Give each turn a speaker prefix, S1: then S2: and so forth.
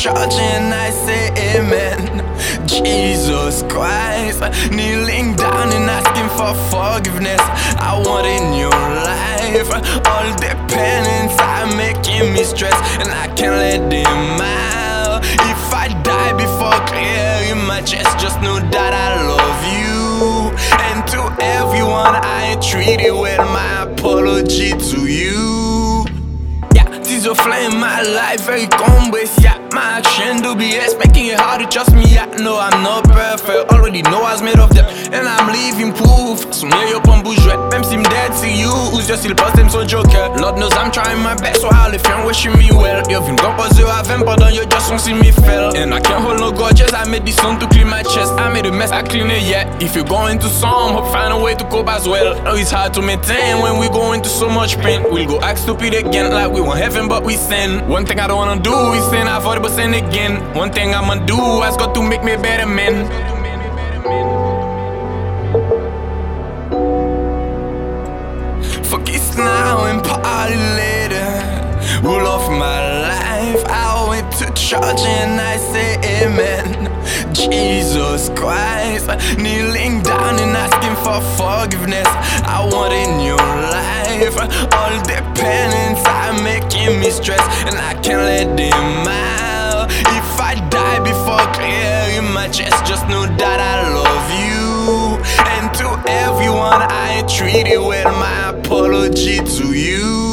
S1: church and I say amen. Jesus Christ, kneeling down and asking for forgiveness. I want a new life. All the penance are making me stress, and I can't let them out. If I die before clearing my chest, just know that I love you. And to everyone I treated well, my apology to you. Yeah, things are flying my life very complex. Yeah, my action do BS, making it hard to trust me. Yeah, no, I'm not perfect. Already know I was made of that, and I'm leaving proof. So near your pump bourgeois, them seem dead to you. Who's just still post them so joker. Lord knows I'm trying my best, so I'll if you're wishing me well. You've been gone cause you haven't, but on you just won't see me fail. And I can't hold no grudges, I made this song to clean my chest. I made a mess, I clean it, yeah. If you're going to some, hope find a way to cope as well. Know it's hard to maintain when we go into so much pain. We'll go act stupid again, like we want heaven but we sin. One thing I don't wanna do is sin, avoid but sin again. One thing I'ma do, ask God to make me a better man. Forgive now and party later. Rule of my life, I went to church and I say amen. Jesus Christ, kneeling down and asking for forgiveness. I want a new life. All the penance are making me stress, and I can't let them out. If I die before clearing my chest, just know that I love you. And to everyone I treated well, my apology to you.